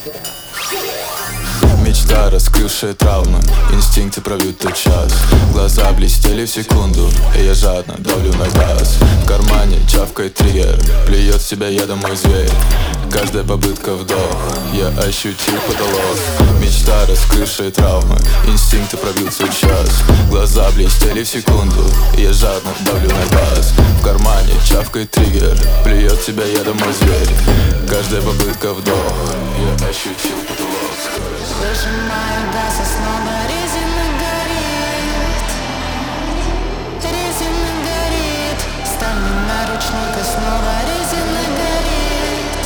Мечта, раскрывшая травмы, инстинкты пробьют тот час. Глаза блестели в секунду, и я жадно давлю на газ. В кармане чавкает триггер, плюет в себя ядом мой зверь. Каждая попытка вдох, я ощутил потолок. Мечта, раскрывшая травмы, инстинкты пробьют тот час. Глаза блестели в секунду, и я жадно давлю на газ. В кармане чавкает триггер, плюет в себя ядом мой зверь. Каждая попытка вдох, я ощутил потолок. Зажимаю газ, и снова резина горит. Резина горит. Стальной наручник, и снова резина горит.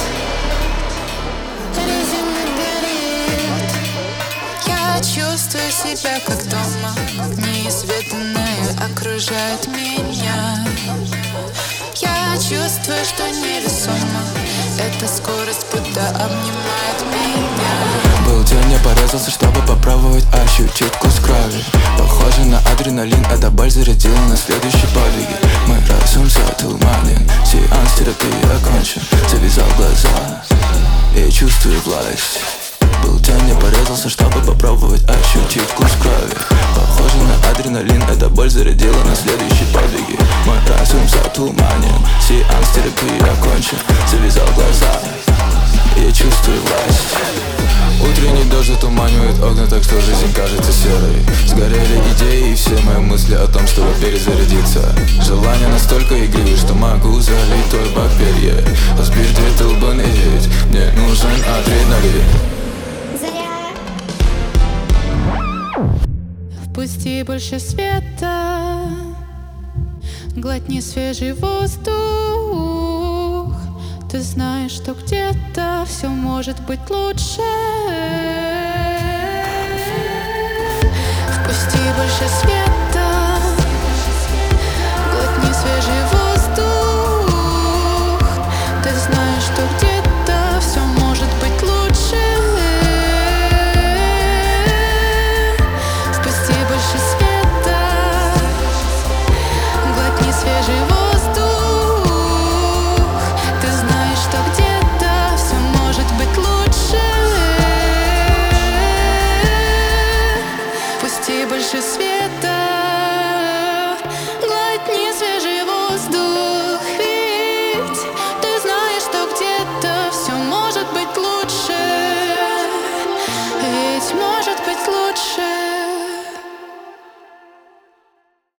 Резина горит. Я чувствую себя как дома. Неизведанное окружает меня. Я чувствую, что невесомо. Эта скорость будто обнимает меня. Был день, я порезался, чтобы попробовать ощутить вкус крови. Похоже на адреналин, эта боль зарядила на следующий подвиги. Мой разум затуманен, сеанс терапии окончен. Завязал глаза и чувствую власть. Был день, я порезался, чтобы попробовать ощутить вкус крови. Похоже на адреналин, эта боль зарядила на следующие подвиги. Мой разум затуманен, сеанс терапии окончен. Завязал глаза и чувствую власть. Утренний дождь затуманивает окна, так что жизнь кажется серой. Сгорели идеи и все мои мысли о том, чтобы перезарядиться. Желание настолько игривое, что могу залить твой бак перья. А спирт долбаный, ведь мне нужен адреналин. Впусти больше света, глотни свежий воздух. Ты знаешь, что где-то все может быть лучше. Впусти больше света.